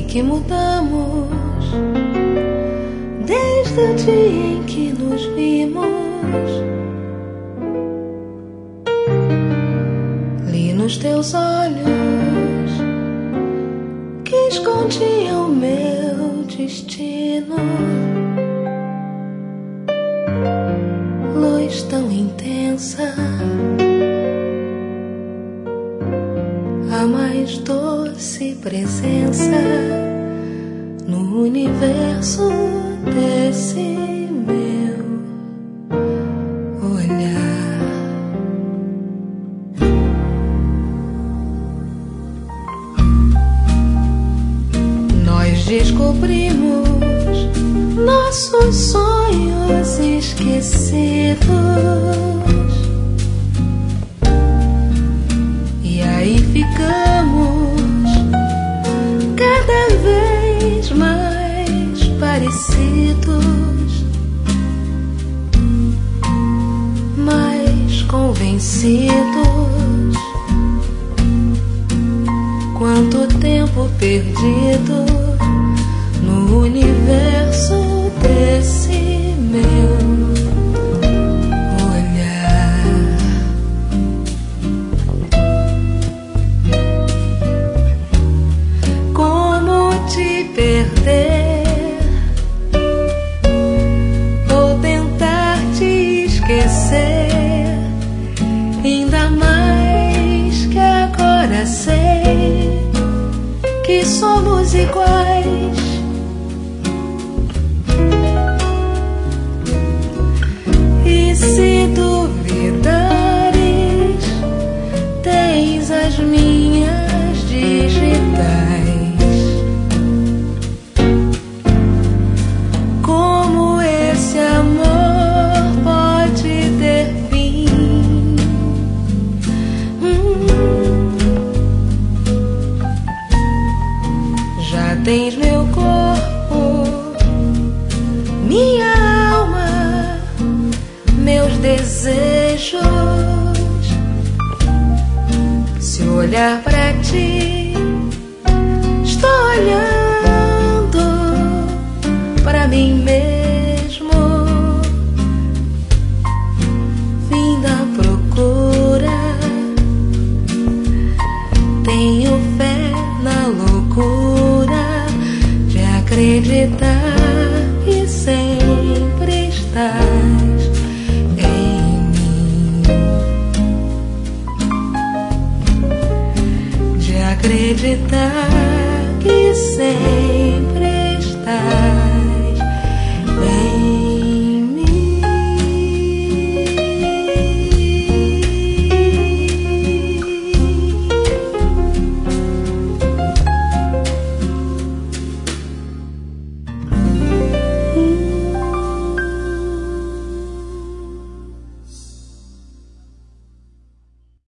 que mudamos desde o dia em que nos vimos. Li nos teus olhos que escondiam meu destino. Luz tão intensa, a mais doce presença no universo desse meu olhar. Nós descobrimos nossos sonhos esquecidos, e aí ficamos cada vez mais parecidos, mais convencidos. Quanto tempo perdido no universo desse meu olhar. Como te perder ou tentar te esquecer, ainda mais que agora sei que somos iguais. E se duvidares, tens as minhas digitais. Como esse amor pode ter fim? Já tens meu corpo, minha alma, meus desejos. Se eu olhar pra ti, estou olhando pra mim mesmo. Vim da procura, tenho fé na loucura de acreditar